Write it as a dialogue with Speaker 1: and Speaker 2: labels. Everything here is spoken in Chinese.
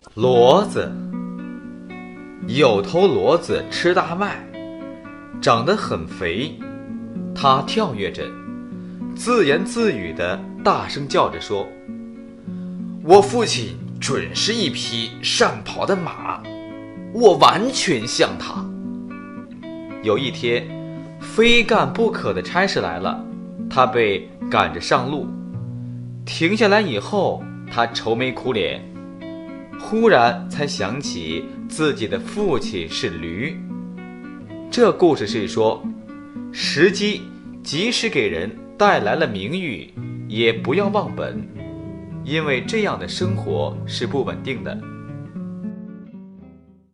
Speaker 1: 骡子。有头骡子吃大麦，长得很肥，它跳跃着，自言自语地大声叫着说：我父亲准是一匹善跑的马，我完全像他。有一天，非干不可的差事来了，他被赶着上路。停下来以后，他愁眉苦脸，忽然才想起自己的父亲是驴。这故事是说，时机即使给人带来了名誉，也不要忘本，因为这样的生活是不稳定的。